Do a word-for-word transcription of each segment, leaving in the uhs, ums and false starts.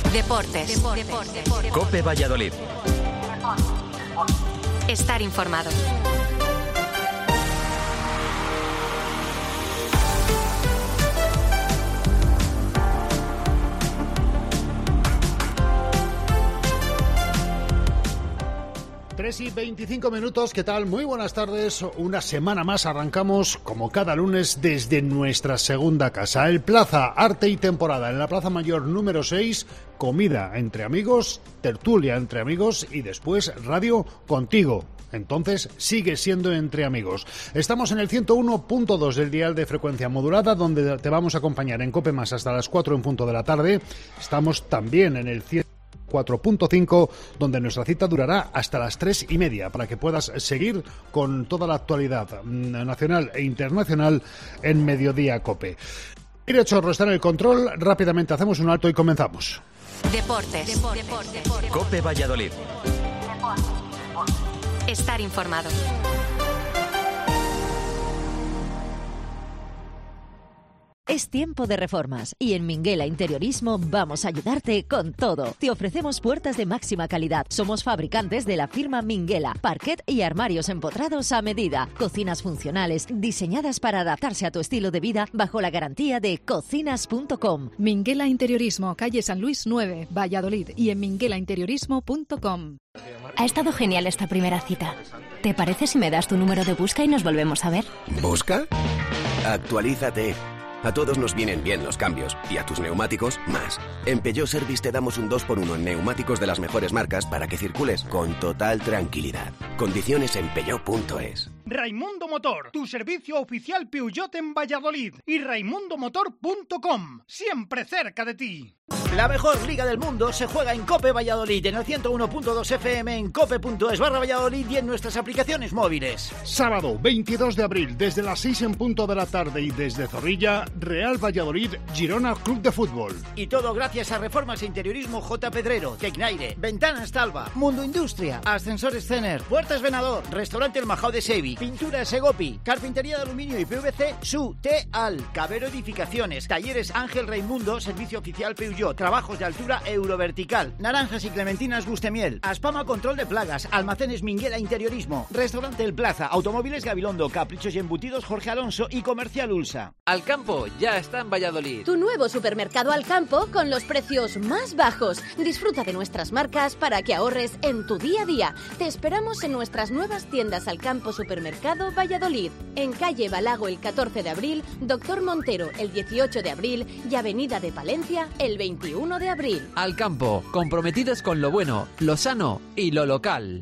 Deportes. Deportes. Deportes. COPE Valladolid. Estar informado. tres y veinticinco minutos, ¿qué tal? Muy buenas tardes. Una semana más arrancamos, como cada lunes, desde nuestra segunda casa, el Plaza Arte y Temporada, en la Plaza Mayor número seis, comida entre amigos, tertulia entre amigos y después radio contigo. Entonces sigue siendo entre amigos. Estamos en el ciento uno punto dos del dial de frecuencia modulada, donde te vamos a acompañar en COPE Más hasta las cuatro en punto de la tarde. Estamos también en el cuatro punto cinco, donde nuestra cita durará hasta las tres y media, para que puedas seguir con toda la actualidad nacional e internacional en Mediodía COPE. Mira, Chorro está en el control. Rápidamente hacemos un alto y comenzamos. Deportes. Deportes. Deportes. COPE Valladolid. Estar informado. Es tiempo de reformas y en Minguela Interiorismo vamos a ayudarte con todo. Te ofrecemos puertas de máxima calidad. Somos fabricantes de la firma Minguela, parquet y armarios empotrados a medida. Cocinas funcionales diseñadas para adaptarse a tu estilo de vida bajo la garantía de cocinas punto com. Minguela Interiorismo, calle San Luis nueve, Valladolid, y en minguela interiorismo punto com. Ha estado genial esta primera cita. ¿Te parece si me das tu número de busca y nos volvemos a ver? ¿Busca? Actualízate. A todos nos vienen bien los cambios, y a tus neumáticos, más. En Peugeot Service te damos un dos por uno en neumáticos de las mejores marcas para que circules con total tranquilidad. Condiciones en peugeot punto es. Raimundo Motor, tu servicio oficial Peugeot en Valladolid, y raimundo motor punto com, siempre cerca de ti. La mejor liga del mundo se juega en COPE Valladolid, en el ciento uno punto dos F M, en cope punto es barra Valladolid y en nuestras aplicaciones móviles. Sábado veintidós de abril, desde las seis en punto de la tarde, y desde Zorrilla, Real Valladolid, Girona Club de Fútbol. Y todo gracias a Reformas e Interiorismo J. Pedrero, Tecnaire, Ventanas Talva, Mundo Industria, Ascensores Cener, Puertas Venador, Restaurante El Majao de Sevi, Pintura Segopi, Carpintería de Aluminio y P V C, Su Teal, Cabero Edificaciones, Talleres Ángel Raimundo, Servicio Oficial Peugeot, Trabajos de Altura Eurovertical, Naranjas y Clementinas Gustemiel, Aspama Control de Plagas, Almacenes Minguela Interiorismo, Restaurante El Plaza, Automóviles Gabilondo, Caprichos y Embutidos Jorge Alonso y Comercial Ulsa. Alcampo ya está en Valladolid. Tu nuevo supermercado Alcampo con los precios más bajos. Disfruta de nuestras marcas para que ahorres en tu día a día. Te esperamos en nuestras nuevas tiendas Alcampo Supermercado Valladolid, en calle Balago el catorce de abril, Doctor Montero el dieciocho de abril y Avenida de Palencia el veintiuno de abril. Alcampo, comprometidos con lo bueno, lo sano y lo local.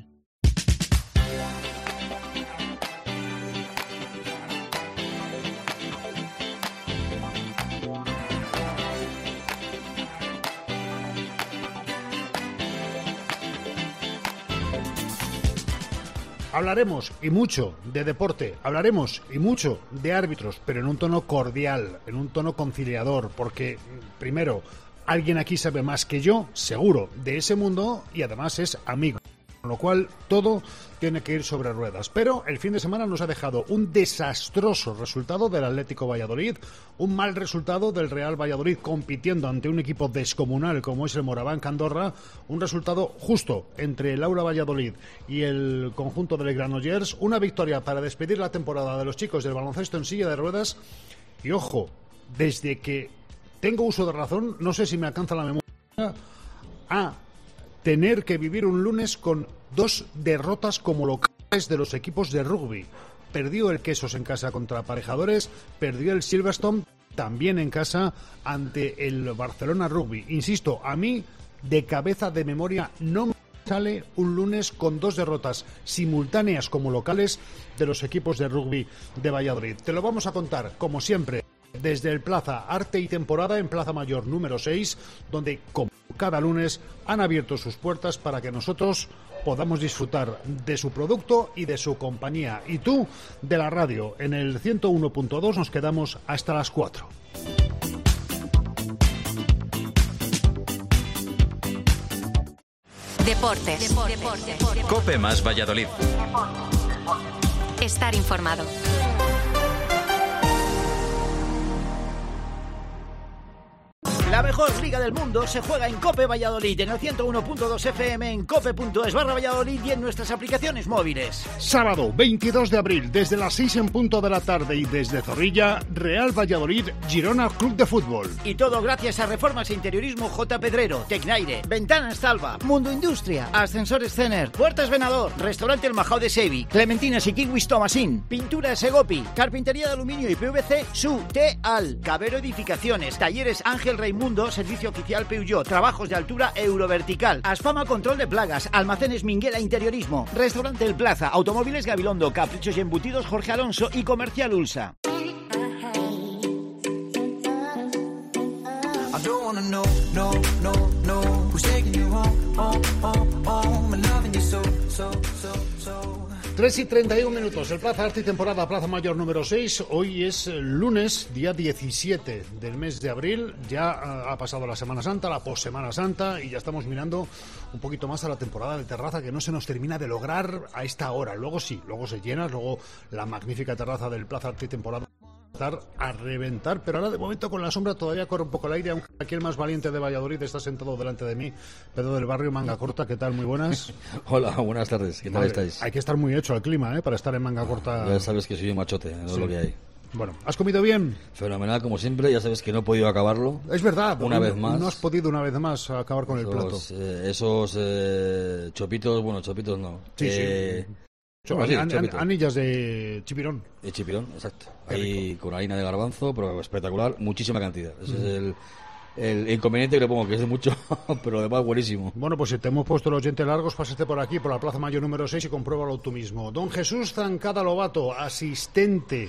Hablaremos y mucho de deporte, hablaremos y mucho de árbitros, pero en un tono cordial, en un tono conciliador, porque, primero, alguien aquí sabe más que yo, seguro, de ese mundo, y además es amigo. Con lo cual, todo tiene que ir sobre ruedas. Pero el fin de semana nos ha dejado un desastroso resultado del Atlético Valladolid, un mal resultado del Real Valladolid compitiendo ante un equipo descomunal como es el Morabanc Andorra, un resultado justo entre el Aula Valladolid y el conjunto del Granollers, una victoria para despedir la temporada de los chicos del baloncesto en silla de ruedas. Y ojo, desde que tengo uso de razón, no sé si me alcanza la memoria, a tener que vivir un lunes con dos derrotas como locales de los equipos de rugby. Perdió el Quesos en casa contra Aparejadores, perdió el Silverstone también en casa ante el Barcelona Rugby. Insisto, a mí de cabeza de memoria no me sale un lunes con dos derrotas simultáneas como locales de los equipos de rugby de Valladolid. Te lo vamos a contar, como siempre, desde el Plaza Arte y Temporada en Plaza Mayor número seis, donde como cada lunes han abierto sus puertas para que nosotros podamos disfrutar de su producto y de su compañía. Y tú, de la radio, en el ciento uno punto dos nos quedamos hasta las cuatro. Deportes. Deportes. Deportes. COPE Más Valladolid. Estar informado. La mejor liga del mundo se juega en COPE Valladolid, en el ciento uno punto dos F M, en cope punto es barra Valladolid y en nuestras aplicaciones móviles. Sábado veintidós de abril, desde las seis en punto de la tarde y desde Zorrilla, Real Valladolid, Girona Club de Fútbol. Y todo gracias a Reformas e Interiorismo J. Pedrero, Tecnaire, Ventanas Talva, Mundo Industria, Ascensores Cener, Puertas Venador, Restaurante El Majao de Sevi, Clementinas y Kiwis Tomasín, Pintura Segopi, Carpintería de Aluminio y P V C Su Teal, Cabero Edificaciones, Talleres Ángel Raimundo, Servicio Oficial Peugeot, Trabajos de Altura Eurovertical, Asfama Control de Plagas, Almacenes Minguela Interiorismo, Restaurante El Plaza, Automóviles Gabilondo, Caprichos y Embutidos Jorge Alonso y Comercial Ulsa. tres y treinta y un minutos, el Plaza Arte y Temporada, Plaza Mayor número seis. Hoy es lunes, día diecisiete del mes de abril. Ya ha pasado la Semana Santa, la post-Semana Santa, y ya estamos mirando un poquito más a la temporada de terraza, que no se nos termina de lograr a esta hora. Luego sí, luego se llena, luego la magnífica terraza del Plaza Arte y Temporada estar a reventar, pero ahora de momento con la sombra todavía corre un poco el aire, aunque aquí el más valiente de Valladolid está sentado delante de mí, Pedro del Barrio, manga corta. ¿Qué tal? Muy buenas. Hola, buenas tardes, ¿qué tal Madre, estáis? Hay que estar muy hecho al clima, ¿eh? Para estar en manga corta. Ya sabes que soy un machote, no sí. es lo que hay. Bueno, ¿has comido bien? Fenomenal, como siempre, ya sabes que no he podido acabarlo. Es verdad, una vez más. No has podido una vez más acabar con esos, el plato. Eh, esos eh, chopitos, bueno, chopitos no. Sí, eh, sí. Bueno, sí, an, an, anillas de chipirón. De chipirón, exacto. Ahí con harina de garbanzo, pero espectacular, muchísima cantidad. Ese mm. es el, el inconveniente que le pongo, que es de mucho, pero además buenísimo. Bueno, pues si te hemos puesto los dientes largos, pásate por aquí, por la Plaza Mayor número seis y compruébalo tú mismo. Don Jesús Zancada Lobato, asistente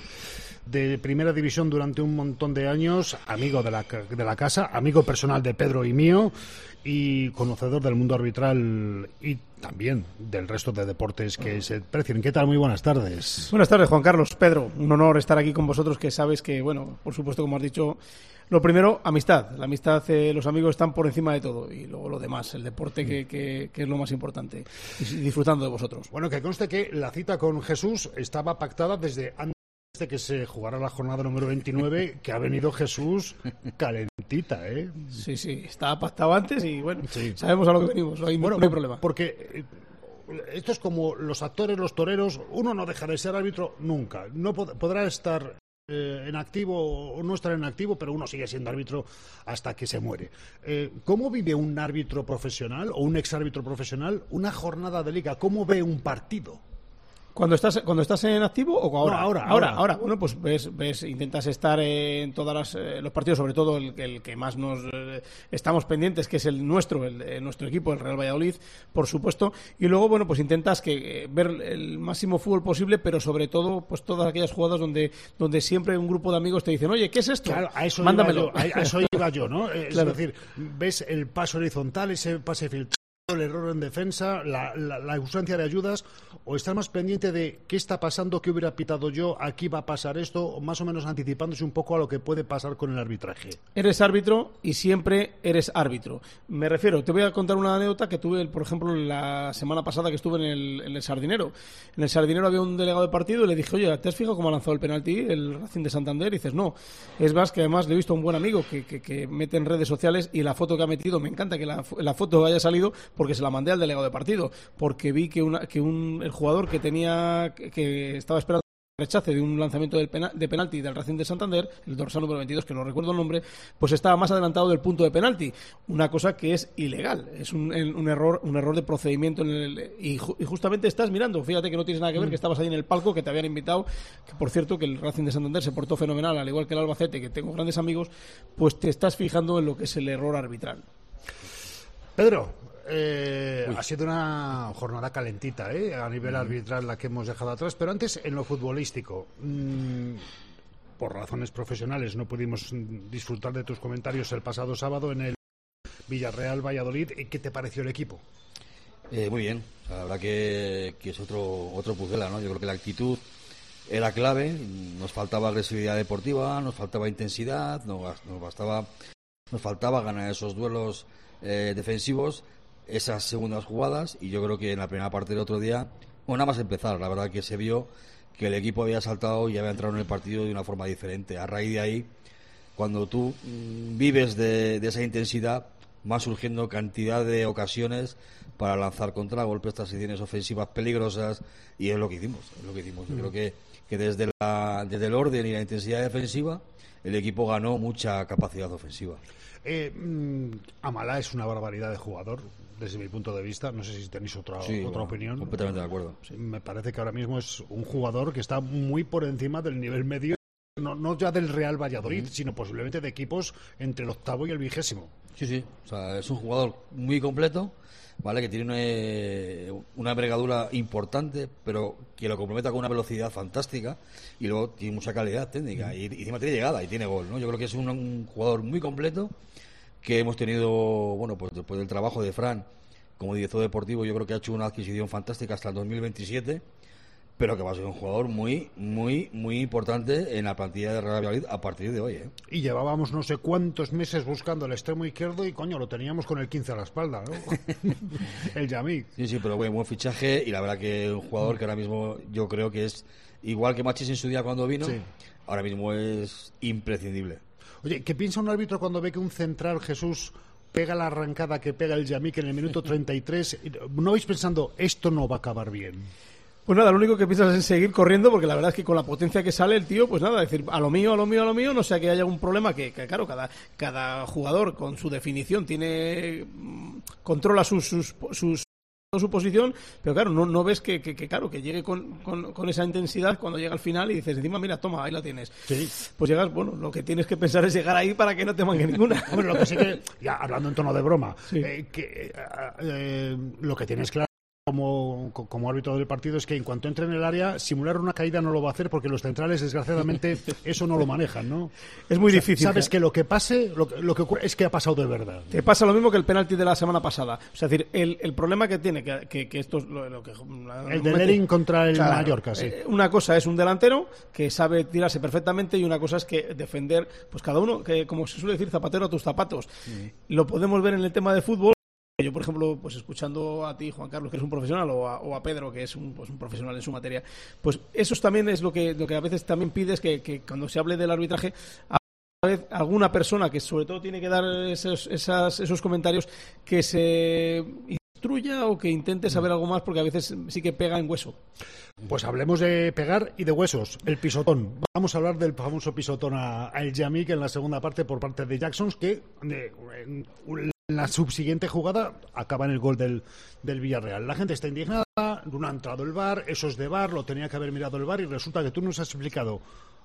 de Primera División durante un montón de años, amigo de la, de la casa, amigo personal de Pedro y mío, y conocedor del mundo arbitral y también del resto de deportes que se precian. ¿Qué tal? Muy buenas tardes. Buenas tardes, Juan Carlos. Pedro, un honor estar aquí con vosotros, que sabes que, bueno, por supuesto, como has dicho, lo primero, amistad. La amistad, eh, los amigos están por encima de todo, y luego lo demás, el deporte, que, que, que es lo más importante, y disfrutando de vosotros. Bueno, que conste que la cita con Jesús estaba pactada desde antes de que se jugara la jornada número veintinueve, que ha venido Jesús calentita, ¿eh? Sí, sí, estaba pactado antes y bueno, sí. Sabemos a lo que venimos, no hay, bueno, no hay problema. Porque eh, esto es como los actores, los toreros, uno no deja de ser árbitro nunca, no pod- podrá estar eh, en activo o no estar en activo, pero uno sigue siendo árbitro hasta que se muere. Eh, ¿Cómo vive un árbitro profesional o un exárbitro profesional una jornada de liga? ¿Cómo ve un partido? ¿Cuando estás cuando estás en activo o ahora? No, ahora, ahora, ahora. ahora. Bueno, pues ves, ves, intentas estar en todos eh, los partidos, sobre todo el, el que más nos eh, estamos pendientes, que es el nuestro, el, el nuestro equipo, el Real Valladolid, por supuesto. Y luego, bueno, pues intentas que eh, ver el máximo fútbol posible, pero sobre todo, pues todas aquellas jugadas donde donde siempre un grupo de amigos te dicen, oye, ¿qué es esto? Claro, a eso mándamelo. Iba yo, a, a eso iba yo, ¿no? Es claro. decir, ves el paso horizontal, ese pase filtrado, el error en defensa, la, la, la ausencia de ayudas, o estar más pendiente de qué está pasando, qué hubiera pitado yo, aquí va a pasar esto, o más o menos anticipándose un poco a lo que puede pasar con el arbitraje. Eres árbitro y siempre eres árbitro. Me refiero, te voy a contar una anécdota que tuve, por ejemplo, la semana pasada que estuve en el, en el Sardinero. En el Sardinero había un delegado de partido y le dije, oye, ¿te has fijado cómo ha lanzado el penalti el Racing de Santander? Y dices, no. Es más, que además le he visto a un buen amigo que, que, que mete en redes sociales, y la foto que ha metido, me encanta que la, la foto haya salido, porque se la mandé al delegado de partido, porque vi que, una, que un, el jugador que tenía que, que estaba esperando el rechace de un lanzamiento del pena, de penalti del Racing de Santander, el dorsal número veintidós, que no recuerdo el nombre, pues estaba más adelantado del punto de penalti, una cosa que es ilegal, es un, un error un error de procedimiento en el, y, ju, y justamente estás mirando, fíjate que no tienes nada que ver, que estabas ahí en el palco, que te habían invitado, que por cierto que el Racing de Santander se portó fenomenal, al igual que el Albacete, que tengo grandes amigos, pues te estás fijando en lo que es el error arbitral. Pedro, Eh, ha sido una jornada calentita, ¿eh? A nivel arbitral, la que hemos dejado atrás, pero antes en lo futbolístico, mmm, por razones profesionales no pudimos disfrutar de tus comentarios el pasado sábado en el Villarreal Valladolid. ¿Qué te pareció el equipo? Eh, muy bien, la verdad que, que es otro otro puzzle, ¿no? Yo creo que la actitud era clave, nos faltaba agresividad deportiva, nos faltaba intensidad, nos, nos bastaba, nos faltaba ganar esos duelos eh, defensivos, esas segundas jugadas, y yo creo que en la primera parte del otro día, bueno, nada más empezar, la verdad que se vio que el equipo había saltado y había entrado en el partido de una forma diferente. A raíz de ahí, cuando tú mmm, vives de, de esa intensidad, va surgiendo cantidad de ocasiones para lanzar contragolpes, transiciones ofensivas peligrosas, y es lo que hicimos, es lo que hicimos. Yo creo que, que desde, la, desde el orden y la intensidad defensiva, el equipo ganó mucha capacidad ofensiva. Eh, mm, Amalá es una barbaridad de jugador, desde mi punto de vista. No sé si tenéis otra, sí, otra bueno, opinión. Completamente de acuerdo. Sí, me parece que ahora mismo es un jugador que está muy por encima del nivel medio, no, no ya del Real Valladolid, uh-huh. sino posiblemente de equipos entre el octavo y el vigésimo. Sí, sí. O sea, es un jugador muy completo, ¿vale? Que tiene una, una envergadura importante, pero que lo complementa con una velocidad fantástica, y luego tiene mucha calidad técnica, y, y encima tiene llegada y tiene gol, ¿no? Yo creo que es un, un jugador muy completo, que hemos tenido, bueno, pues después del trabajo de Fran como director deportivo, yo creo que ha hecho una adquisición fantástica hasta el dos mil veintisiete, pero que va a ser un jugador muy, muy, muy importante en la plantilla de Real Valladolid a partir de hoy, ¿eh? Y llevábamos no sé cuántos meses buscando el extremo izquierdo y, coño, lo teníamos con el quince a la espalda, ¿no? El Yamik. Sí, sí, pero bueno, buen fichaje, y la verdad que un jugador que ahora mismo yo creo que es, igual que Machís en su día cuando vino, sí. ahora mismo es imprescindible. Oye, ¿qué piensa un árbitro cuando ve que un central, Jesús, pega la arrancada que pega el Yamik en el minuto treinta y tres? ¿No vais pensando, esto no va a acabar bien? Pues nada, lo único que piensas es seguir corriendo, porque la verdad es que con la potencia que sale el tío, pues nada, decir a lo mío, a lo mío, a lo mío, no sea que haya un problema que, que claro, cada, cada jugador con su definición tiene, controla sus, sus, sus su posición, pero claro, no, no ves que, que, que claro, que llegue con, con, con esa intensidad cuando llega al final y dices, encima, mira, toma, ahí la tienes. Sí. Pues llegas, bueno, lo que tienes que pensar es llegar ahí para que no te mangue ninguna. Hombre, lo que sí que, ya hablando en tono de broma, sí. eh, que, eh, eh, lo que tienes claro Como, como árbitro del partido es que en cuanto entre en el área, simular una caída no lo va a hacer, porque los centrales, desgraciadamente, eso no lo manejan, ¿no? Es muy o sea, difícil. Sabes que lo que pase, lo, lo que ocurre es que ha pasado de verdad. Te pasa lo mismo que el penalti de la semana pasada. O sea, es decir, el, el problema que tiene, que, que, que esto es lo, lo que... El de Lerin contra el claro, Mallorca, sí. Eh, una cosa es un delantero que sabe tirarse perfectamente, y una cosa es que defender, pues cada uno, que como se suele decir, zapatero a tus zapatos. Sí. Lo podemos ver en el tema de fútbol. Yo, por ejemplo, pues escuchando a ti, Juan Carlos, que eres un profesional, o a, o a Pedro, que es un, pues un profesional en su materia, pues eso también es lo que, lo que a veces también pides, que, que cuando se hable del arbitraje, a vez alguna persona que sobre todo tiene que dar esos, esas, esos comentarios, que se instruya o que intente saber algo más, porque a veces sí que pega en hueso. Pues hablemos de pegar y de huesos, el pisotón. Vamos a hablar del famoso pisotón a, a el Yamik en la segunda parte por parte de Jackson, que eh, en la subsiguiente jugada acaba en el gol del, del Villarreal. La gente está indignada, no ha entrado el V A R, eso es de V A R, lo tenía que haber mirado el V A R, y resulta que tú nos has explicado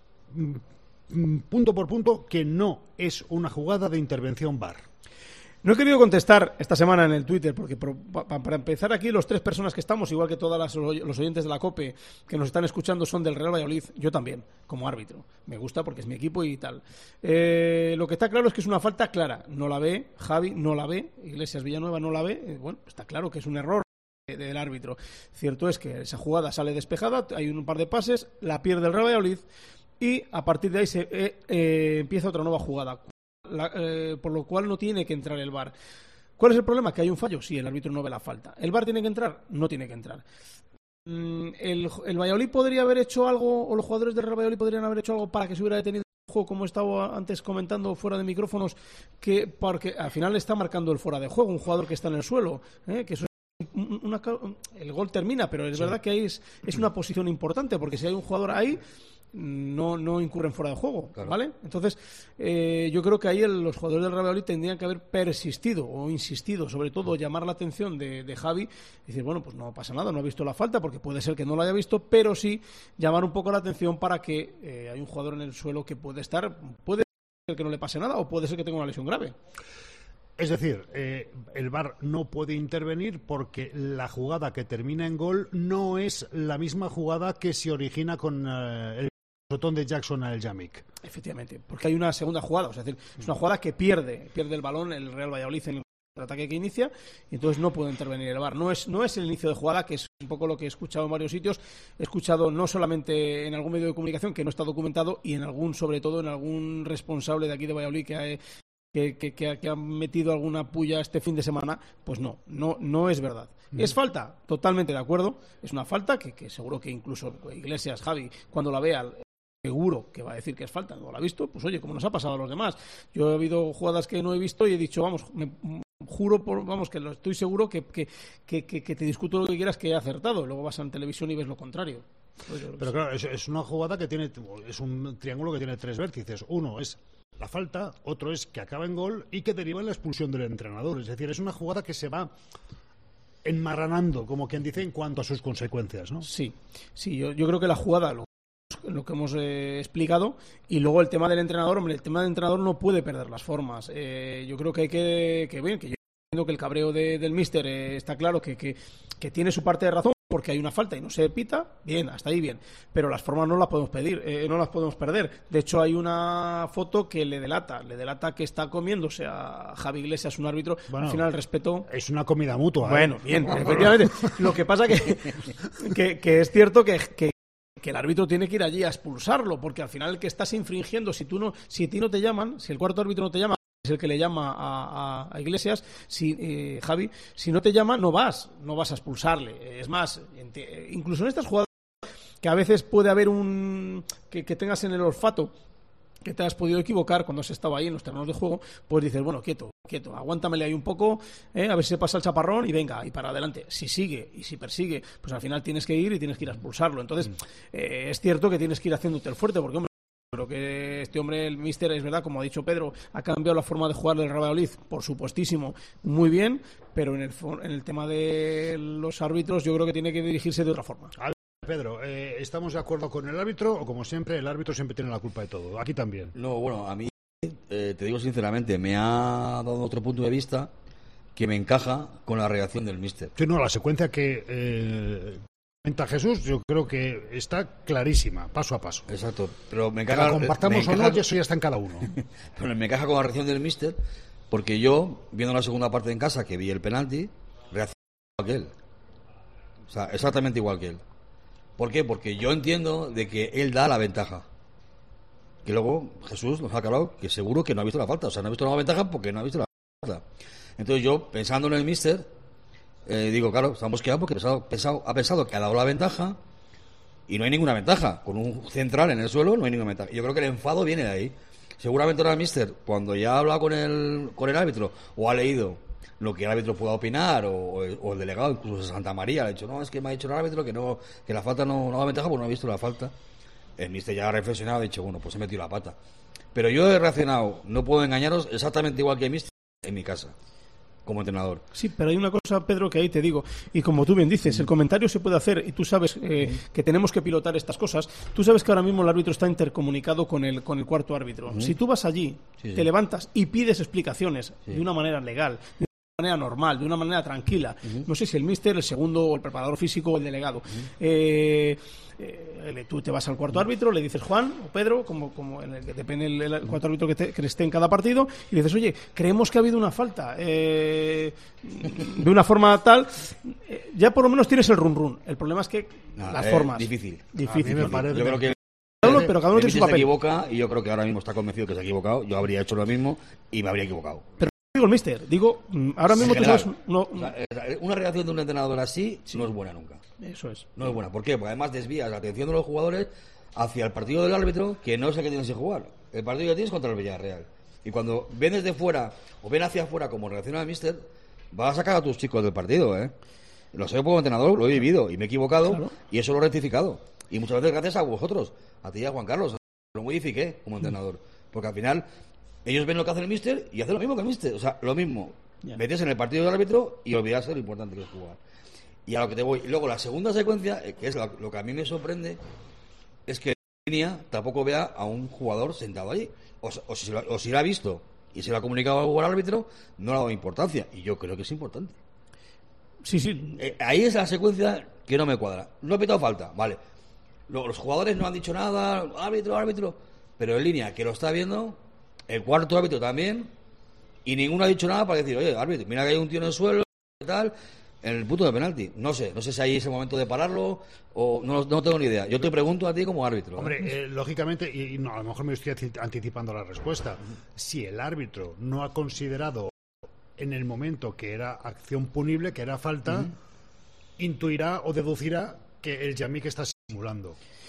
mm, punto por punto que no es una jugada de intervención V A R. No he querido contestar esta semana en el Twitter, porque por, pa, para empezar aquí, los tres personas que estamos, igual que todos los oyentes de la COPE que nos están escuchando, son del Real Valladolid. Yo también, como árbitro. Me gusta porque es mi equipo y tal. Eh, lo que está claro es que es una falta clara. No la ve Javi, no la ve Iglesias Villanueva, no la ve. Eh, bueno, está claro que es un error del árbitro. Cierto es que esa jugada sale despejada, hay un par de pases, la pierde el Real Valladolid, y a partir de ahí se eh, eh, empieza otra nueva jugada. La, eh, por lo cual no tiene que entrar el V A R. ¿Cuál es el problema? Que hay un fallo. Sí, el árbitro no ve la falta. ¿El V A R tiene que entrar? No tiene que entrar. Mm, ¿El, el Valladolid podría haber hecho algo, o los jugadores del Real Valladolid podrían haber hecho algo para que se hubiera detenido el juego, como estaba antes comentando fuera de micrófonos, que porque al final está marcando el fuera de juego un jugador que está en el suelo, ¿eh? Que eso es una, el gol termina, pero es sí. verdad que ahí es, es una posición importante, porque si hay un jugador ahí, no no incurren fuera de juego, claro. ¿Vale? Entonces, eh, yo creo que ahí el, los jugadores del Real Valladolid tendrían que haber persistido o insistido, sobre todo llamar la atención de, de Javi, y decir, bueno, pues no pasa nada, no ha visto la falta, porque puede ser que no lo haya visto, pero sí llamar un poco la atención para que eh, hay un jugador en el suelo que puede estar, puede ser que no le pase nada, o puede ser que tenga una lesión grave. Es decir, eh, el V A R no puede intervenir porque la jugada que termina en gol no es la misma jugada que se origina con eh, el pisotón de Jackson al Yamik. Efectivamente, porque hay una segunda jugada, o sea, es decir, es una jugada que pierde, pierde el balón el Real Valladolid en el ataque que inicia, y entonces no puede intervenir el V A R. No es, no es el inicio de jugada, que es un poco lo que he escuchado en varios sitios. He escuchado no solamente en algún medio de comunicación que no está documentado, y en algún, sobre todo en algún responsable de aquí de Valladolid que ha, que, que, que, que ha metido alguna puya este fin de semana. Pues no, no, no es verdad. Mm. ¿Es falta? Totalmente de acuerdo. Es una falta que, que seguro que incluso Iglesias, Javi, cuando la vea, seguro que va a decir que es falta, no lo ha visto, pues oye, como nos ha pasado a los demás. Yo he habido jugadas que no he visto y he dicho, vamos, me juro, por, vamos, que lo estoy seguro que, que, que, que, que te discuto lo que quieras que he acertado. Luego vas a la televisión y ves lo contrario. Pues Pero claro, es, es una jugada que tiene, es un triángulo que tiene tres vértices. Uno es la falta, otro es que acaba en gol y que deriva en la expulsión del entrenador. Es decir, es una jugada que se va enmarranando, como quien dice, en cuanto a sus consecuencias, ¿no? Sí, sí, yo, yo creo que la jugada... Lo... lo que hemos eh, explicado, y luego el tema del entrenador, hombre, el tema del entrenador no puede perder las formas. Eh, yo creo que hay que, que ver, que yo entiendo que el cabreo de, del míster eh, está claro que, que, que tiene su parte de razón, porque hay una falta y no se pita, bien, hasta ahí bien, pero las formas no las podemos pedir, eh, no las podemos perder. De hecho, hay una foto que le delata, le delata que está comiéndose a Javi Iglesias, un árbitro. Bueno, al final el respeto... Es una comida mutua. Bueno, ¿eh? bien, efectivamente. Lo que pasa que, que, que es cierto que, que que el árbitro tiene que ir allí a expulsarlo, porque al final el que estás infringiendo, si tú no, si a ti no te llaman, si el cuarto árbitro no te llama, es el que le llama a, a, a Iglesias, si eh, Javi, si no te llama, no vas, no vas a expulsarle. Es más, incluso en estas jugadas que a veces puede haber un que, que tengas en el olfato que te has podido equivocar cuando has estado ahí en los terrenos de juego, pues dices, bueno, quieto, quieto, aguántamele ahí un poco, eh, a ver si se pasa el chaparrón y venga, y para adelante. Si sigue y si persigue, pues al final tienes que ir y tienes que ir a expulsarlo. Entonces, eh, es cierto que tienes que ir haciéndote el fuerte, porque, hombre, creo que este hombre, el míster, es verdad, como ha dicho Pedro, ha cambiado la forma de jugar del Real Valladolid, por supuestísimo, muy bien, pero en el, en el tema de los árbitros yo creo que tiene que dirigirse de otra forma. Pedro, eh, ¿estamos de acuerdo con el árbitro o, como siempre, el árbitro siempre tiene la culpa de todo? Aquí también. No, bueno, a mí, eh, te digo sinceramente, me ha dado otro punto de vista que me encaja con la reacción del míster. Sí, no, la secuencia que eh, comenta Jesús, yo creo que está clarísima, paso a paso. Exacto, pero me encaja... Que la compartamos me encaja, o no, eso ya está en cada uno. Pero me encaja con la reacción del míster, porque yo, viendo la segunda parte en casa, que vi el penalti, reaccioné igual que él. O sea, exactamente igual que él. ¿Por qué? Porque yo entiendo de que él da la ventaja. Que luego Jesús nos ha aclarado que seguro que no ha visto la falta. O sea, no ha visto la ventaja porque no ha visto la falta. Entonces yo, pensando en el míster, eh, digo, claro, estamos quedados porque pensado, pensado, ha pensado que ha dado la ventaja y no hay ninguna ventaja. Con un central en el suelo no hay ninguna ventaja. Yo creo que el enfado viene de ahí. Seguramente ahora el míster, cuando ya ha hablado con el, con el árbitro o ha leído lo que el árbitro pueda opinar, o, o el delegado, incluso de Santa María, le ha dicho, no, es que me ha dicho el árbitro que no que la falta no, no da ventaja porque no ha visto la falta. El míster ya ha reflexionado y ha dicho, bueno, pues he metido la pata. Pero yo he reaccionado, no puedo engañaros, exactamente igual que el míster en mi casa, como entrenador. Sí, pero hay una cosa, Pedro, que ahí te digo, y como tú bien dices, el comentario se puede hacer, y tú sabes eh, que tenemos que pilotar estas cosas. Tú sabes que ahora mismo el árbitro está intercomunicado con el, con el cuarto árbitro. Uh-huh. Si tú vas allí, sí, te sí. levantas y pides explicaciones sí. de una manera legal, de una manera normal, de una manera tranquila. Uh-huh. No sé si el míster, el segundo, o el preparador físico o el delegado. Uh-huh. Eh, eh, tú te vas al cuarto árbitro, le dices Juan o Pedro, como, como en el que depende el, el cuarto árbitro que, te, que esté en cada partido, y le dices, oye, creemos que ha habido una falta. Eh, de una forma tal, eh, ya por lo menos tienes el run run. El problema es que no, las eh, formas. Difícil. Difícil. Me parece. Yo creo que pero cada uno tiene su papel. Se equivoca y yo creo que ahora mismo está convencido que se ha equivocado. Yo habría hecho lo mismo y me habría equivocado. Pero digo el míster, digo, ahora mismo tú sabes, no, o sea, una reacción de un entrenador así sí. no es buena nunca. Eso es. No es buena. ¿Por qué? Porque además desvías la atención de los jugadores hacia el partido del árbitro, que no es el que tienes que jugar. El partido que tienes contra el Villarreal. Y cuando ven desde fuera o ven hacia afuera como reacciona el míster, vas a sacar a tus chicos del partido, ¿eh? Lo sé como entrenador, lo he vivido y me he equivocado, claro. Y eso lo he rectificado. Y muchas veces gracias a vosotros, a ti y a Juan Carlos. Lo modifiqué como entrenador. Porque al final ellos ven lo que hace el míster y hacen lo mismo que el míster. O sea, lo mismo. Yeah. Metes en el partido del árbitro y olvidarse de lo importante que es jugar. Y a lo que te voy. Y luego la segunda secuencia, que es lo que a mí me sorprende, es que en línea tampoco vea a un jugador sentado allí. O, o, si, o si lo ha visto y se lo ha comunicado al árbitro, no le ha dado importancia. Y yo creo que es importante. Sí, sí. Eh, ahí es la secuencia que no me cuadra. No he pitado falta, vale. Los jugadores no han dicho nada, árbitro, árbitro, pero en línea, que lo está viendo, el cuarto árbitro también, y ninguno ha dicho nada para decir, oye, árbitro, mira que hay un tío en el suelo, y tal, en el punto de penalti. No sé, no sé si ahí es el momento de pararlo, o no, no tengo ni idea. Yo te pregunto a ti como árbitro. Hombre, ¿eh? Eh, lógicamente, y, y no, a lo mejor me estoy anticipando la respuesta, si el árbitro no ha considerado en el momento que era acción punible, que era falta, uh-huh. intuirá o deducirá que el Yamik está simulando.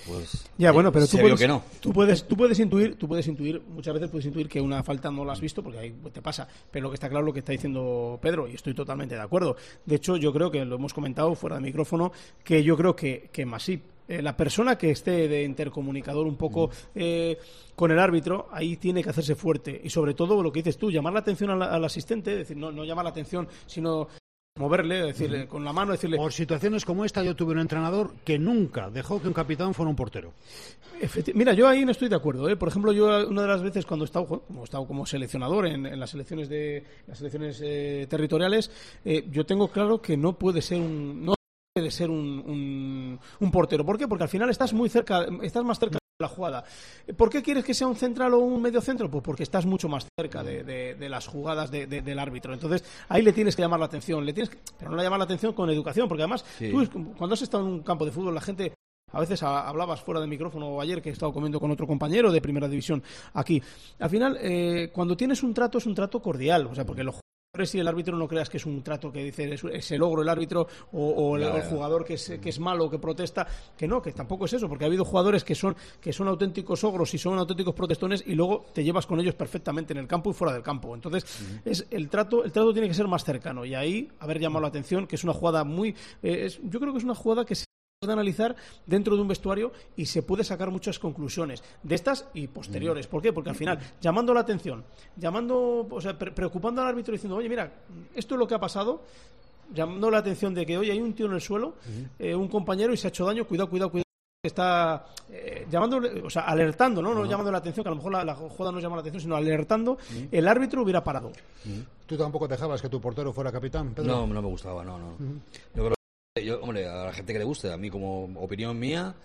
pues ya, bueno, pero tú puedes, que no. tú puedes, tú puedes intuir, tú puedes intuir, muchas veces puedes intuir que una falta no la has visto porque ahí te pasa, pero lo que está claro es lo que está diciendo Pedro y estoy totalmente de acuerdo. De hecho, yo creo que lo hemos comentado fuera de micrófono, que yo creo que, que Masip, eh, la persona que esté de intercomunicador un poco eh, con el árbitro, ahí tiene que hacerse fuerte y sobre todo lo que dices tú, llamar la atención al, al asistente, es decir, no, no llamar la atención, sino moverle, decirle uh-huh. con la mano, decirle... Por situaciones como esta yo tuve un entrenador que nunca dejó que un capitán fuera un portero. Efecti- Mira, yo ahí no estoy de acuerdo, ¿eh? Por ejemplo, yo una de las veces cuando he estado como, he estado como seleccionador en, en las selecciones de las selecciones eh, territoriales, eh, yo tengo claro que no puede ser un... No puede ser un, un, un portero. ¿Por qué? Porque al final estás muy cerca, estás más cerca de la jugada. ¿Por qué quieres que sea un central o un medio centro? Pues porque estás mucho más cerca de, de, de las jugadas de, de, del árbitro. Entonces, ahí le tienes que llamar la atención. Le tienes que, pero no le llamas la atención con educación, porque además, sí. tú, cuando has estado en un campo de fútbol, la gente... A veces hablabas fuera de micrófono o ayer que he estado comiendo con otro compañero de primera división aquí. Al final, eh, cuando tienes un trato, es un trato cordial. O sea, porque los jugadores y el árbitro no creas que es un trato que dice ese logro el árbitro o, o el, el jugador que es, que es malo, que protesta. Que no, que tampoco es eso. Porque ha habido jugadores que son, que son auténticos ogros y son auténticos protestones y luego te llevas con ellos perfectamente en el campo y fuera del campo. Entonces, uh-huh. es el trato el trato tiene que ser más cercano. Y ahí, haber llamado la atención, que es una jugada muy... Eh, es, yo creo que es una jugada que se puede analizar dentro de un vestuario y se puede sacar muchas conclusiones de estas y posteriores. ¿Por qué? Porque al final, llamando la atención, llamando, o sea, pre- preocupando al árbitro diciendo, oye, mira, esto es lo que ha pasado, llamando la atención de que, oye, hay un tío en el suelo, uh-huh. eh, un compañero y se ha hecho daño, cuidado, cuidado, cuidado. Está eh, llamando, o sea, alertando, ¿no? No uh-huh. llamando la atención, que a lo mejor la, la jugada no llama la atención, sino alertando, uh-huh. el árbitro hubiera parado. Uh-huh. ¿Tú tampoco dejabas que tu portero fuera capitán, Pedro? No, no me gustaba, no, no. Uh-huh. Yo creo Yo, hombre, a la gente que le guste, a mí como opinión mía,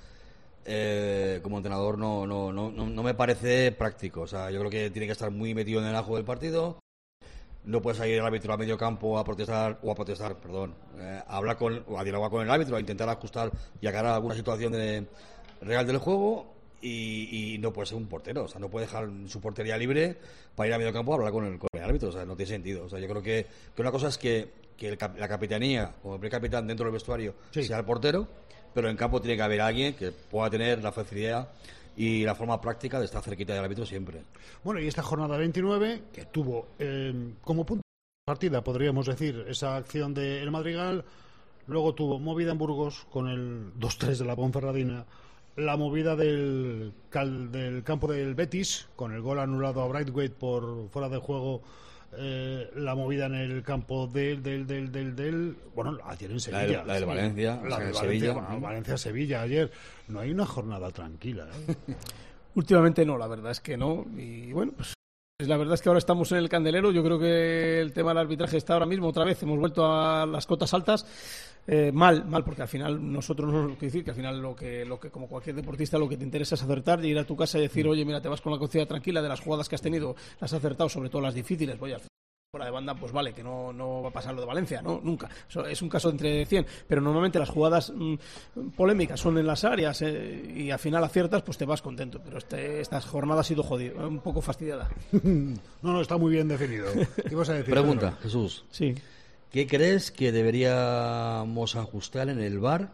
eh, como entrenador no, no, no, no me parece práctico. O sea, yo creo que tiene que estar muy metido en el ajo del partido. No puede salir el árbitro a medio campo a protestar, o a protestar, perdón, eh, a hablar con, o a dialogar con el árbitro, a intentar ajustar y aclarar alguna situación de, real del juego. Y, y no puede ser un portero, o sea, no puede dejar su portería libre para ir a medio campo a hablar con el, con el árbitro, o sea, no tiene sentido. O sea, yo creo que, que una cosa es que, que el, la capitanía o el primer capitán dentro del vestuario sí. sea el portero, pero en campo tiene que haber alguien que pueda tener la facilidad y la forma práctica de estar cerquita del árbitro siempre. Bueno, y esta jornada veintinueve, que tuvo eh, como punto de partida, podríamos decir, esa acción del Madrigal, luego tuvo movida en Burgos con el dos tres de la Ponferradina, la movida del, cal, del campo del Betis con el gol anulado a Braithwaite por fuera de juego, eh, la movida en el campo del del del del, del bueno, ayer en Sevilla, la del, la del Valencia, la del Valencia, bueno, Valencia Sevilla ayer. No hay una jornada tranquila, ¿eh? Últimamente no, la verdad es que no. Y bueno, pues la verdad es que ahora estamos en el candelero. Yo creo que el tema del arbitraje está ahora mismo otra vez, hemos vuelto a las cotas altas. Eh, mal, mal, porque al final nosotros no quiero decir que al final lo que, lo que como cualquier deportista lo que te interesa es acertar y ir a tu casa y decir, oye, mira, te vas con la conciencia tranquila de las jugadas que has tenido, las has acertado, sobre todo las difíciles, voy al fuera de banda, pues vale, que no, no va a pasar lo de Valencia, no, nunca. Eso es un caso entre cien, pero normalmente las jugadas mmm, polémicas son en las áreas eh, y al final aciertas, pues te vas contento. Pero este, esta jornada ha sido jodida, un poco fastidiada. No, no, está muy bien definido. ¿Qué ibas a decir? Pregunta, Pedro? Jesús. Sí. ¿Qué crees que deberíamos ajustar en el V A R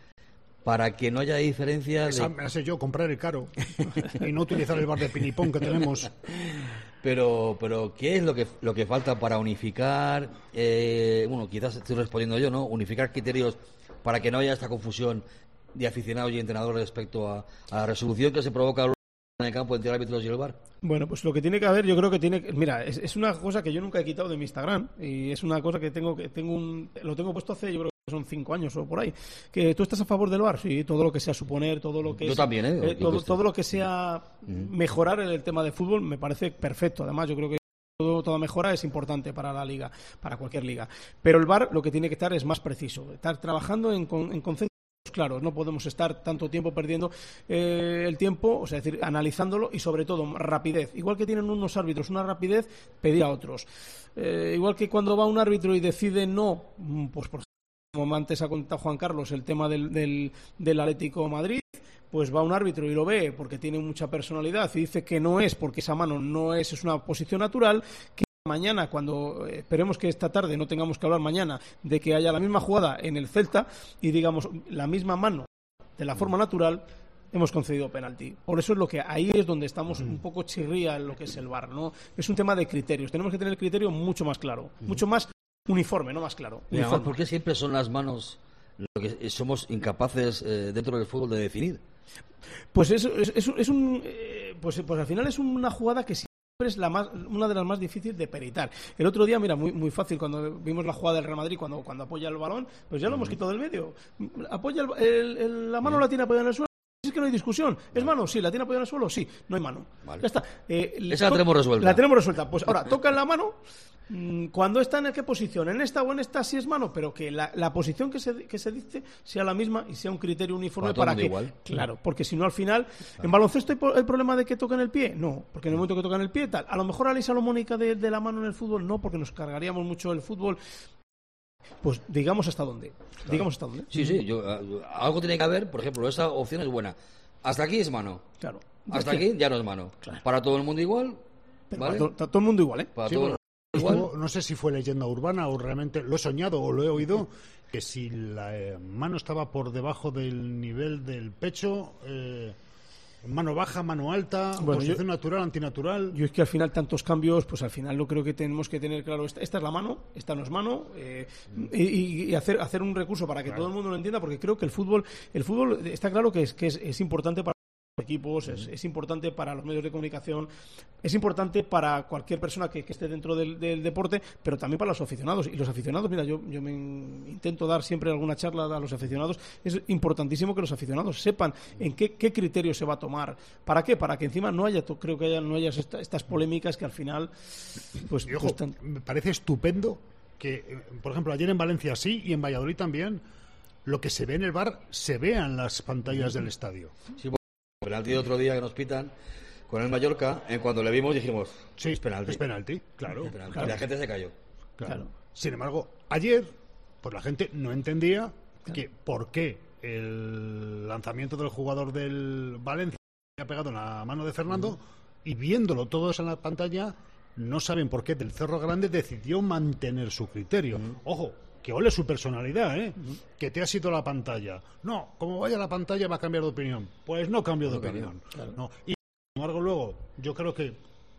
para que no haya diferencia? Esa de... me la sé yo, comprar el caro y no utilizar el V A R de pinipón que tenemos. Pero, pero ¿qué es lo que lo que falta para unificar? Eh, bueno, quizás estoy respondiendo yo, ¿no? Unificar criterios para que no haya esta confusión de aficionados y entrenadores respecto a, a la resolución que se provoca en el campo entre árbitros y el V A R. Bueno, pues lo que tiene que haber, yo creo que tiene que... Mira, es, es una cosa que yo nunca he quitado de mi Instagram y es una cosa que tengo que tengo un lo tengo puesto hace, yo creo que son cinco años o por ahí. Que tú estás a favor del V A R, sí, todo lo que sea suponer, todo lo que yo es, también, ¿eh? eh todo, todo lo que sea uh-huh. mejorar en el tema de fútbol me parece perfecto. Además, yo creo que todo, toda mejora es importante para la liga, para cualquier liga. Pero el V A R lo que tiene que estar es más preciso, estar trabajando en, en conceptos claros. No podemos estar tanto tiempo perdiendo eh, el tiempo, o sea, es decir, analizándolo y sobre todo rapidez. Igual que tienen unos árbitros una rapidez, pedir a otros. Eh, igual que cuando va un árbitro y decide no, pues por como antes ha contado Juan Carlos, el tema del, del, del Atlético Madrid, pues va un árbitro y lo ve porque tiene mucha personalidad y dice que no es porque esa mano no es, es una posición natural, que mañana, cuando eh, esperemos que esta tarde no tengamos que hablar mañana de que haya la misma jugada en el Celta y digamos la misma mano de la forma natural, hemos concedido penalti. Por eso es lo que ahí es donde estamos un poco chirría en lo que es el V A R, ¿no? Es un tema de criterios. Tenemos que tener el criterio mucho más claro, mucho más uniforme, no más claro. Además, ¿por qué siempre son las manos lo que somos incapaces eh, dentro del fútbol de definir? Pues es, es, es, es un, eh, pues, pues al final es una jugada que siempre es la más, una de las más difíciles de peritar. El otro día, mira, muy muy fácil, cuando vimos la jugada del Real Madrid, cuando, cuando apoya el balón, pues ya lo hemos quitado del medio. Apoya el, el, el, la mano la tiene apoyada en el suelo. Es que no hay discusión. ¿Es mano? Sí. ¿La tiene apoyada en el suelo? Sí. No hay mano. Vale. Ya está. Eh, Esa la tenemos resuelta. La tenemos resuelta. Pues ahora, toca en la mano. Cuando está en qué posición, en esta o en esta sí es mano, pero que la, la posición que se, que se dicte sea la misma y sea un criterio uniforme para, para que igual. Claro, porque si no al final claro. ¿En baloncesto hay el problema de que tocan el pie? No, porque en el momento que tocan el pie tal, a lo mejor a la ley salomónica de, de la mano en el fútbol no, porque nos cargaríamos mucho el fútbol. Pues digamos hasta dónde, claro. digamos hasta dónde. Sí, sí, yo, uh, algo tiene que haber, por ejemplo, esta opción es buena. Hasta aquí es mano. Claro. Hasta aquí ya no es mano. Claro. Para todo el mundo igual. Pero ¿vale? Para to, todo el mundo igual, ¿eh? Para sí, todo bueno. Estuvo, no sé si fue leyenda urbana o realmente lo he soñado o lo he oído, que si la eh, mano estaba por debajo del nivel del pecho, eh, mano baja, mano alta, bueno, posición yo, natural, antinatural. Yo es que al final tantos cambios, pues al final lo creo que tenemos que tener claro, esta, esta es la mano, esta no es mano, eh, mm. y, y hacer hacer un recurso para que claro. todo el mundo lo entienda, porque creo que el fútbol el fútbol está claro que es que es, es importante para equipos, es, es importante para los medios de comunicación, es importante para cualquier persona que, que esté dentro del, del deporte, pero también para los aficionados. Y los aficionados, mira, yo, yo me intento dar siempre alguna charla a los aficionados. Es importantísimo que los aficionados sepan en qué, qué criterio se va a tomar. ¿Para qué? Para que encima no haya, creo que haya, no haya esta, estas polémicas que al final pues, y ojo, pues tan... me parece estupendo que, por ejemplo, ayer en Valencia sí y en Valladolid también, lo que se ve en el V A R se vea en las pantallas del estadio. Sí, penalti de otro día que nos pitan con el Mallorca, en cuando le vimos dijimos, sí, es penalti. Es penalti, claro. Es penalti. claro. Y la gente se cayó. Claro. Claro. Sin embargo, ayer, pues la gente no entendía claro. que por qué el lanzamiento del jugador del Valencia ha pegado en la mano de Fernando uh-huh. y viéndolo todos en la pantalla, no saben por qué del Cerro Grande decidió mantener su criterio. Uh-huh. Ojo, que ole su personalidad, ¿eh? Uh-huh. Que te ha sido la pantalla. No, como vaya la pantalla va a cambiar de opinión. Pues no cambio de opinión. Claro. No. Y sin embargo luego, yo creo que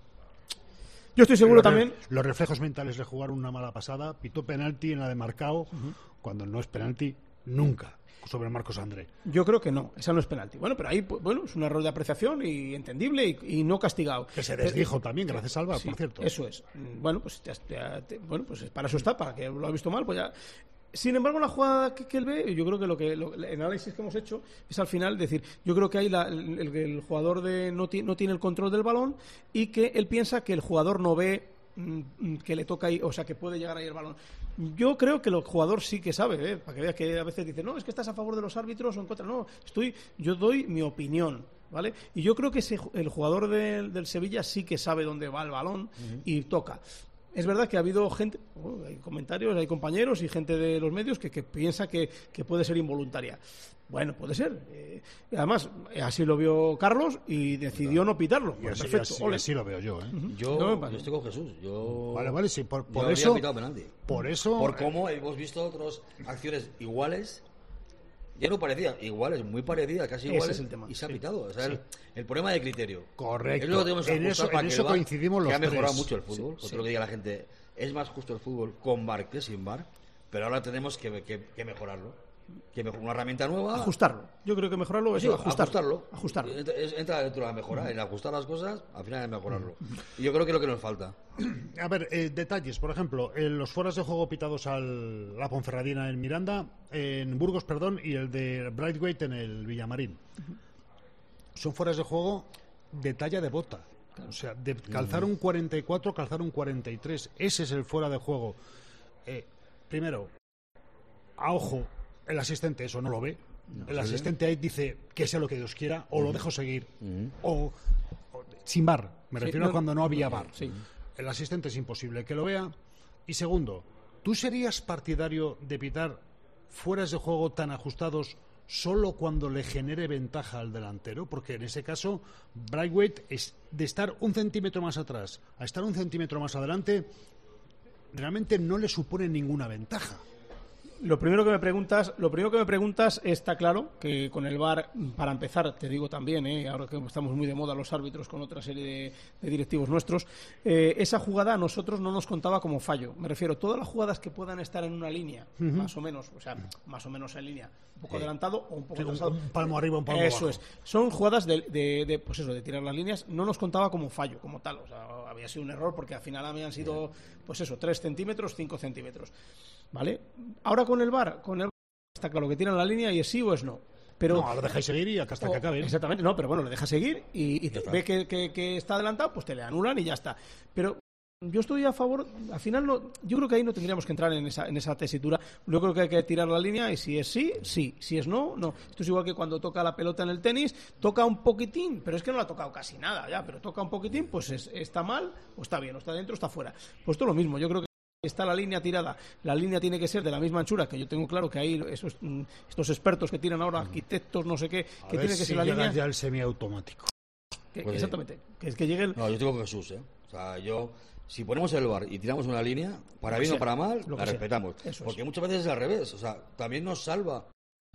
yo estoy seguro los, también los reflejos mentales de jugar una mala pasada, pitó penalti en la de Marcao, uh-huh. cuando no es penalti nunca sobre Marcos André. Yo creo que no, esa no es penalti. Bueno, pero ahí bueno, es un error de apreciación y entendible y, y no castigado. Que se desdijo pero, también, gracias a Alba, sí, por cierto. Eso es. Bueno, pues ya, ya, bueno, pues para eso está, para que lo ha visto mal, pues ya. Sin embargo, la jugada que, que él ve, yo creo que lo que lo, el análisis que hemos hecho es al final decir, yo creo que ahí la, el, el, el jugador de no, ti, no tiene el control del balón y que él piensa que el jugador no ve mmm, que le toca ahí, o sea, que puede llegar ahí el balón. Yo creo que el jugador sí que sabe, ¿eh? Para que veas que a veces dice, no, es que estás a favor de los árbitros o en contra. No, estoy, yo doy mi opinión, ¿vale? Y yo creo que ese, el jugador del, del Sevilla sí que sabe dónde va el balón uh-huh. y toca. Es verdad que ha habido gente, oh, hay comentarios, hay compañeros y gente de los medios que, que piensa que, que puede ser involuntaria. Bueno, puede ser. Eh, además, así lo vio Carlos y decidió claro. no pitarlo. Y así, perfecto. Así, así lo veo yo. ¿eh? Uh-huh. Yo, no, yo estoy con Jesús. Yo, vale, vale, sí. Por, por yo eso. Pitado penalti. Por eso. Por cómo hemos visto otras acciones iguales. Ya no parecía, iguales, muy parecidas, casi iguales, Ese es el tema. Y se ha sí. pitado. O sea, sí. el, el problema de criterio. Correcto. Es lo que tenemos que en eso, para en que eso el V A R, coincidimos los que ha mejorado tres. mucho el fútbol. Sí, otro sí. que diga la gente, es más justo el fútbol con V A R que sin V A R, pero ahora tenemos que, que, que mejorarlo. Que mejor, una herramienta nueva. Ajustarlo. Yo creo que mejorarlo es sí, ajustarlo. ajustarlo. ajustarlo. Entra dentro de la mejora, en ajustar las cosas, al final es mejorarlo. Y yo creo que es lo que nos falta. A ver, eh, detalles. Por ejemplo, en los fueras de juego pitados al la Ponferradina en Miranda, en Burgos, perdón, y el de Braithwaite en el Villamarín. Uh-huh. Son fueras de juego de talla de bota. Claro. O sea, de calzar un cuarenta y cuatro, calzar un cuarenta y tres. Ese es el fuera de juego. Eh, primero, a ojo, el asistente eso no lo ve. No, el ¿sí? asistente ahí dice que sea lo que Dios quiera, o uh-huh. lo dejo seguir, uh-huh. o, o sin V A R. Me sí, refiero no, a cuando no había V A R. Sí. El asistente es imposible que lo vea. Y segundo, ¿tú serías partidario de pitar fueras de juego tan ajustados solo cuando le genere ventaja al delantero? Porque en ese caso, Braithwaite es de estar un centímetro más atrás a estar un centímetro más adelante, realmente no le supone ninguna ventaja. Lo primero que me preguntas, lo primero que me preguntas está claro que con el V A R, para empezar, te digo también, eh, ahora que estamos muy de moda los árbitros con otra serie de, de directivos nuestros, eh, esa jugada a nosotros no nos contaba como fallo. Me refiero, todas las jugadas que puedan estar en una línea, uh-huh. más o menos, o sea, más o menos en línea, un poco sí. adelantado o un poco sí, atrasado. Un palmo arriba, un palmo eso abajo. Eso es. Son jugadas de, de, de, pues eso, de tirar las líneas, no nos contaba como fallo, como tal. O sea, había sido un error porque al final habían sido, pues eso, tres centímetros, cinco centímetros. ¿Vale? Ahora con el V A R, con el está claro que tiran la línea y es sí o es no. Pero, no, lo dejáis seguir y hasta o, que acabe. Exactamente, no, pero bueno, le deja seguir y, y te, ve que, que, que está adelantado, pues te le anulan y ya está. Pero yo estoy a favor, al final no, yo creo que ahí no tendríamos que entrar en esa, en esa tesitura. Yo creo que hay que tirar la línea y si es sí, sí, si es no, no. Esto es igual que cuando toca la pelota en el tenis, toca un poquitín, pero es que no la ha tocado casi nada ya, pero toca un poquitín, pues es, está mal o está bien, o está dentro o está fuera. Pues todo lo mismo, yo creo que está la línea tirada, la línea tiene que ser de la misma anchura, que yo tengo claro que hay esos, estos expertos que tiran ahora, arquitectos, no sé qué, a que ver tiene que si ser la línea ya el semiautomático. Que, pues exactamente, que es que llegue el... No, yo tengo con Jesús, ¿eh? O sea, yo, si ponemos el V A R y tiramos una línea, para bien o para mal, la respetamos. Porque muchas veces es al revés, o sea, también nos salva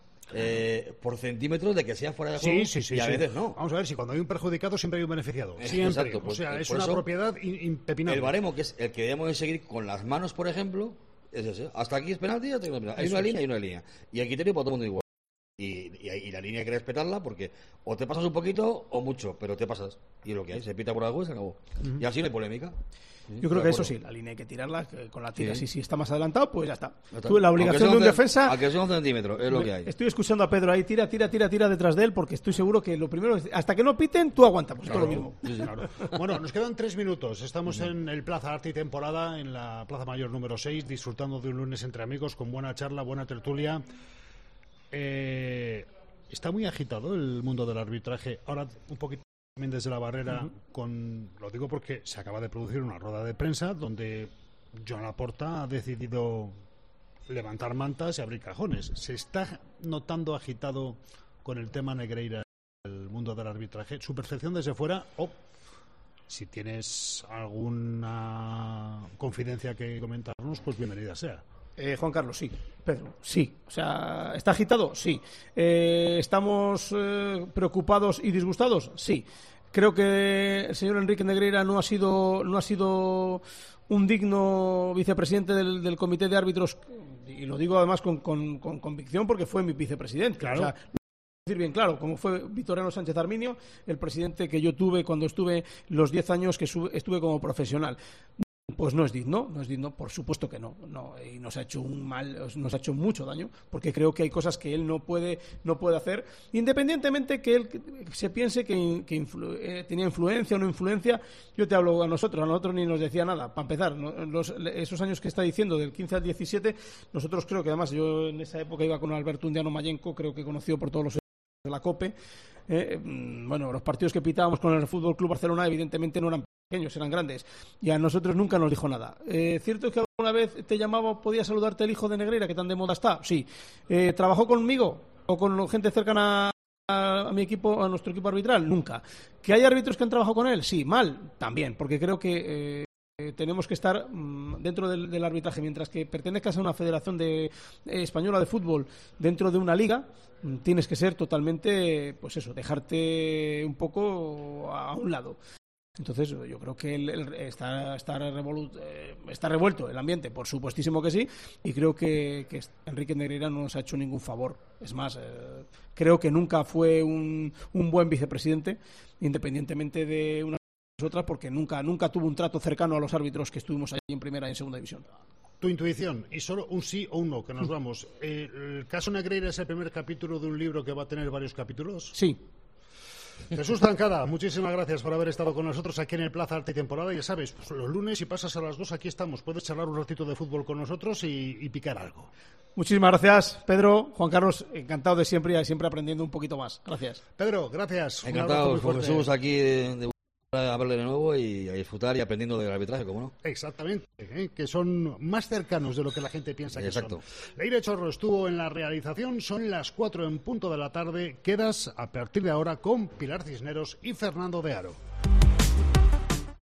Eh, por centímetros de que sea fuera de juego, sí, sí, sí, y a sí. veces no. Vamos a ver, si cuando hay un perjudicado siempre hay un beneficiado. Siempre. Exacto, pues, o sea, es por una eso, propiedad impepinable. El baremo, que es el que debemos de seguir con las manos, por ejemplo, es ese. Hasta aquí es penalti, ya tengo penalti. Hay Eso una es. línea y una línea. Y el criterio para todo el mundo igual. Y, y, y la línea hay que respetarla porque o te pasas un poquito o mucho, pero te pasas. Y es lo que hay, se pita por algo y se acabó. Uh-huh. Y así no hay polémica. Yo creo que eso sí, la línea hay que tirarla, que con la tira, Sí. si, si está más adelantado, pues ya está. Ya está. Tú, la obligación de un Aunque sea defensa... Aunque sea un centímetro, es lo que hay. Estoy escuchando a Pedro ahí, tira, tira, tira, tira detrás de él, porque estoy seguro que lo primero es, hasta que no piten, tú aguanta, pues Claro, todo lo mismo. sí, sí, claro. Bueno, nos quedan tres minutos. Estamos en el Plaza Arte y Temporada, en la Plaza Mayor número seis, disfrutando de un lunes entre amigos, con buena charla, buena tertulia. Eh, está muy agitado el mundo del arbitraje. Ahora, un poquito también desde la barrera, uh-huh. con lo digo porque se acaba de producir una rueda de prensa donde Joan Laporta ha decidido levantar mantas y abrir cajones. ¿Se está notando agitado con el tema Negreira el mundo del arbitraje? ¿Su percepción desde fuera? O si tienes alguna confidencia que comentarnos, pues bienvenida sea. Eh, Juan Carlos, sí. Pedro, sí. O sea, ¿está agitado? Sí. Eh, ¿Estamos eh, preocupados y disgustados? Sí. Creo que el señor Enrique Negreira no ha sido, no ha sido un digno vicepresidente del, del Comité de Árbitros, y lo digo además con, con, con convicción porque fue mi vicepresidente. Claro. O sea, decir bien claro, como fue Victoriano Sánchez Arminio, el presidente que yo tuve cuando estuve los diez años que estuve como profesional. Pues no es digno, no es digno, por supuesto que no, no, y nos ha hecho un mal, nos ha hecho mucho daño, porque creo que hay cosas que él no puede, no puede hacer, independientemente que él se piense que, que influ, eh, tenía influencia o no influencia. Yo te hablo a nosotros, a nosotros ni nos decía nada, para empezar, ¿no? Los, esos años que está diciendo, del quince al diecisiete, nosotros creo que además, yo en esa época iba con Alberto Undiano Mayenco, creo que conocido por todos los de la COPE, eh, bueno, los partidos que pitábamos con el Fútbol Club Barcelona evidentemente no eran pequeños, eran grandes, y a nosotros nunca nos dijo nada. Eh, ¿Cierto es que alguna vez te llamaba, podía saludarte el hijo de Negreira, que tan de moda está? Sí. Eh, ¿Trabajó conmigo o con gente cercana a, a mi equipo, a nuestro equipo arbitral? Nunca. ¿Que hay árbitros que han trabajado con él? Sí. Mal, también, porque creo que eh, tenemos que estar mmm, dentro del, del arbitraje, mientras que pertenezcas a una federación de, eh, española de fútbol dentro de una liga, mmm, tienes que ser totalmente, pues eso, dejarte un poco a, a un lado. Entonces yo creo que el, el, está, está, revolu- eh, está revuelto el ambiente, por supuestísimo que sí, y creo que, que Enrique Negreira no nos ha hecho ningún favor. Es más, eh, creo que nunca fue un, un buen vicepresidente, independientemente de una u otra, porque nunca, nunca tuvo un trato cercano a los árbitros que estuvimos allí en primera y en segunda división. Tu intuición, y solo un sí o un no, que nos vamos. ¿El caso Negreira es el primer capítulo de un libro que va a tener varios capítulos? Sí. Jesús Tancada, muchísimas gracias por haber estado con nosotros aquí en el Plaza Arte y Temporada. Ya sabes, pues los lunes si pasas a las dos aquí estamos. Puedes charlar un ratito de fútbol con nosotros y, y picar algo. Muchísimas gracias, Pedro. Juan Carlos, encantado de siempre y siempre aprendiendo un poquito más. Gracias. Pedro, gracias. Encantado, con Jesús aquí de, de a verle de nuevo y a disfrutar y aprendiendo del arbitraje, ¿cómo no? Exactamente, ¿eh? Que son más cercanos de lo que la gente piensa que Exacto. son. Leire Chorro estuvo en la realización, son las cuatro en punto de la tarde. Quedas a partir de ahora con Pilar Cisneros y Fernando de Aro.